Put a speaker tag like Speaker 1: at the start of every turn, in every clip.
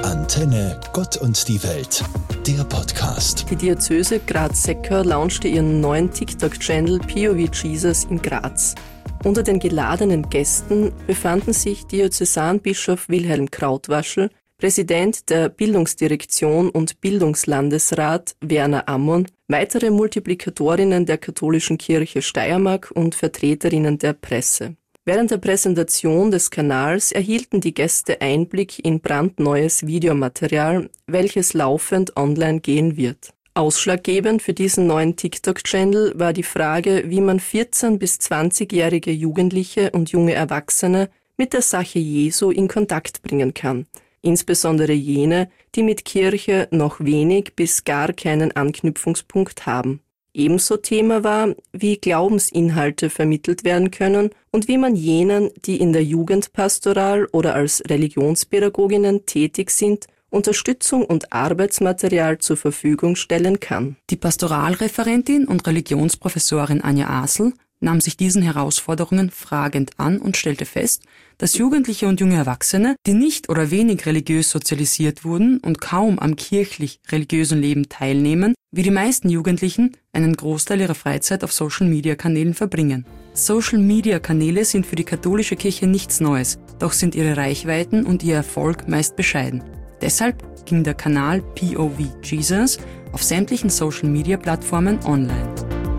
Speaker 1: Antenne Gott und die Welt, der Podcast.
Speaker 2: Die Diözese Graz-Seckau launchte ihren neuen TikTok-Channel POV Jesus in Graz. Unter den geladenen Gästen befanden sich Diözesanbischof Wilhelm Krautwaschel, Präsident der Bildungsdirektion und Bildungslandesrat Werner Ammon, weitere Multiplikatorinnen der katholischen Kirche Steiermark und Vertreterinnen der Presse. Während der Präsentation des Kanals erhielten die Gäste Einblick in brandneues Videomaterial, welches laufend online gehen wird. Ausschlaggebend für diesen neuen TikTok-Channel war die Frage, wie man 14- bis 20-jährige Jugendliche und junge Erwachsene mit der Sache Jesu in Kontakt bringen kann, insbesondere jene, die mit Kirche noch wenig bis gar keinen Anknüpfungspunkt haben. Ebenso Thema war, wie Glaubensinhalte vermittelt werden können und wie man jenen, die in der Jugendpastoral oder als Religionspädagoginnen tätig sind, Unterstützung und Arbeitsmaterial zur Verfügung stellen kann.
Speaker 3: Die Pastoralreferentin und Religionsprofessorin Anja Asel nahm sich diesen Herausforderungen fragend an und stellte fest, dass Jugendliche und junge Erwachsene, die nicht oder wenig religiös sozialisiert wurden und kaum am kirchlich-religiösen Leben teilnehmen, wie die meisten Jugendlichen einen Großteil ihrer Freizeit auf Social-Media-Kanälen verbringen. Social-Media-Kanäle sind für die katholische Kirche nichts Neues, doch sind ihre Reichweiten und ihr Erfolg meist bescheiden. Deshalb ging der Kanal POV Jesus auf sämtlichen Social-Media-Plattformen online.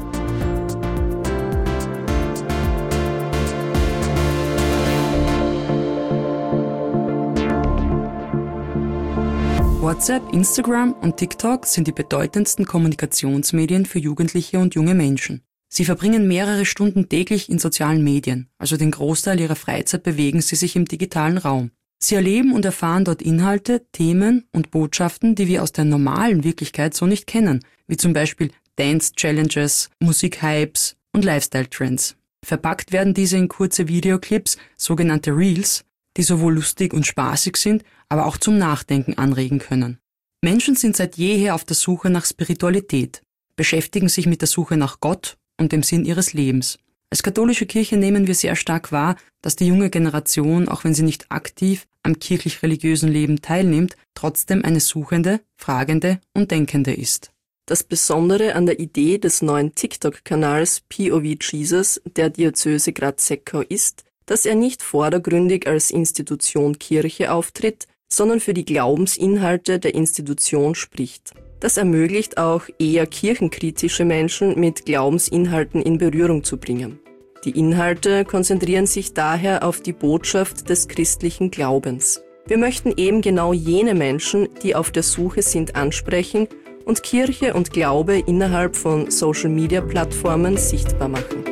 Speaker 3: WhatsApp, Instagram und TikTok sind die bedeutendsten Kommunikationsmedien für Jugendliche und junge Menschen. Sie verbringen mehrere Stunden täglich in sozialen Medien, also den Großteil ihrer Freizeit bewegen sie sich im digitalen Raum. Sie erleben und erfahren dort Inhalte, Themen und Botschaften, die wir aus der normalen Wirklichkeit so nicht kennen, wie zum Beispiel Dance-Challenges, Musikhypes und Lifestyle-Trends. Verpackt werden diese in kurze Videoclips, sogenannte Reels, die sowohl lustig und spaßig sind, aber auch zum Nachdenken anregen können. Menschen sind seit jeher auf der Suche nach Spiritualität, beschäftigen sich mit der Suche nach Gott und dem Sinn ihres Lebens. Als katholische Kirche nehmen wir sehr stark wahr, dass die junge Generation, auch wenn sie nicht aktiv am kirchlich-religiösen Leben teilnimmt, trotzdem eine suchende, fragende und denkende ist.
Speaker 2: Das Besondere an der Idee des neuen TikTok-Kanals POV Jesus der Diözese Graz-Seckau ist, dass er nicht vordergründig als Institution Kirche auftritt, sondern für die Glaubensinhalte der Institution spricht. Das ermöglicht auch eher kirchenkritische Menschen mit Glaubensinhalten in Berührung zu bringen. Die Inhalte konzentrieren sich daher auf die Botschaft des christlichen Glaubens. Wir möchten eben genau jene Menschen, die auf der Suche sind, ansprechen und Kirche und Glaube innerhalb von Social-Media-Plattformen sichtbar machen.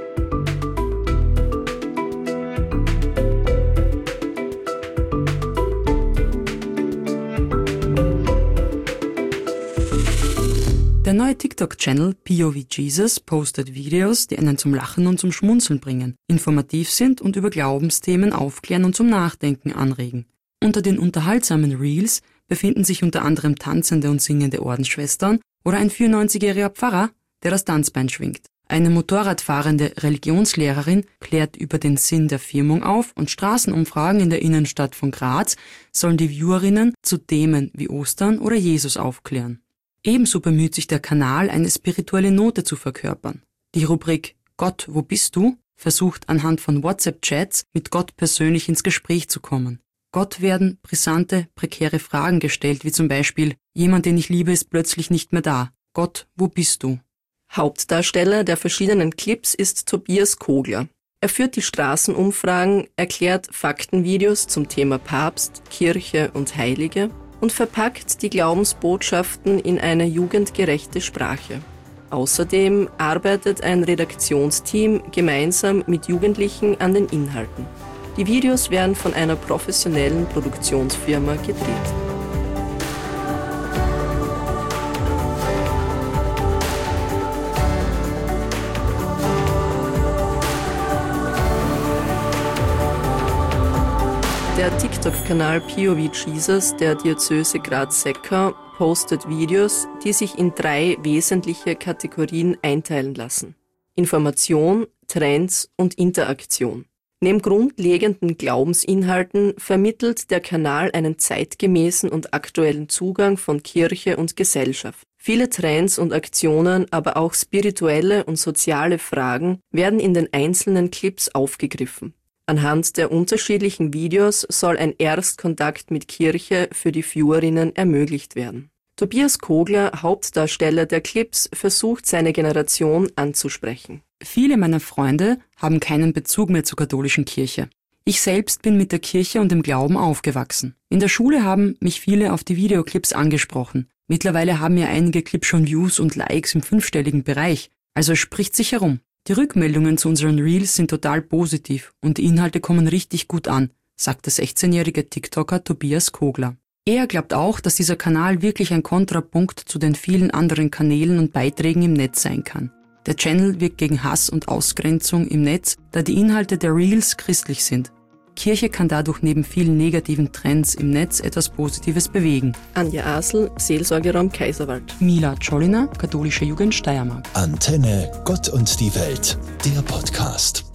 Speaker 3: Der neue TikTok-Channel POV Jesus postet Videos, die einen zum Lachen und zum Schmunzeln bringen, informativ sind und über Glaubensthemen aufklären und zum Nachdenken anregen. Unter den unterhaltsamen Reels befinden sich unter anderem tanzende und singende Ordensschwestern oder ein 94-jähriger Pfarrer, der das Tanzbein schwingt. Eine motorradfahrende Religionslehrerin klärt über den Sinn der Firmung auf und Straßenumfragen in der Innenstadt von Graz sollen die Viewerinnen zu Themen wie Ostern oder Jesus aufklären. Ebenso bemüht sich der Kanal, eine spirituelle Note zu verkörpern. Die Rubrik »Gott, wo bist du?« versucht anhand von WhatsApp-Chats mit Gott persönlich ins Gespräch zu kommen. Gott werden brisante, prekäre Fragen gestellt, wie zum Beispiel »Jemand, den ich liebe, ist plötzlich nicht mehr da. Gott, wo bist du?«
Speaker 2: Hauptdarsteller der verschiedenen Clips ist Tobias Kogler. Er führt die Straßenumfragen, erklärt Faktenvideos zum Thema Papst, Kirche und Heilige und verpackt die Glaubensbotschaften in eine jugendgerechte Sprache. Außerdem arbeitet ein Redaktionsteam gemeinsam mit Jugendlichen an den Inhalten. Die Videos werden von einer professionellen Produktionsfirma gedreht. Der TikTok-Kanal POV Jesus der Diözese Graz-Seckau postet Videos, die sich in 3 wesentliche Kategorien einteilen lassen: Information, Trends und Interaktion. Neben grundlegenden Glaubensinhalten vermittelt der Kanal einen zeitgemäßen und aktuellen Zugang von Kirche und Gesellschaft. Viele Trends und Aktionen, aber auch spirituelle und soziale Fragen werden in den einzelnen Clips aufgegriffen. Anhand der unterschiedlichen Videos soll ein Erstkontakt mit Kirche für die Viewerinnen ermöglicht werden. Tobias Kogler, Hauptdarsteller der Clips, versucht seine Generation anzusprechen.
Speaker 3: Viele meiner Freunde haben keinen Bezug mehr zur katholischen Kirche. Ich selbst bin mit der Kirche und dem Glauben aufgewachsen. In der Schule haben mich viele auf die Videoclips angesprochen. Mittlerweile haben ja einige Clips schon Views und Likes im 5-stelligen Bereich, also es spricht sich herum. Die Rückmeldungen zu unseren Reels sind total positiv und die Inhalte kommen richtig gut an, sagt der 16-jährige TikToker Tobias Kogler. Er glaubt auch, dass dieser Kanal wirklich ein Kontrapunkt zu den vielen anderen Kanälen und Beiträgen im Netz sein kann. Der Channel wirkt gegen Hass und Ausgrenzung im Netz, da die Inhalte der Reels christlich sind. Kirche kann dadurch neben vielen negativen Trends im Netz etwas Positives bewegen.
Speaker 2: Anja Asl, Seelsorgeraum Kaiserwald.
Speaker 3: Mila Czolina, Katholische Jugend Steiermark.
Speaker 1: Antenne, Gott und die Welt, der Podcast.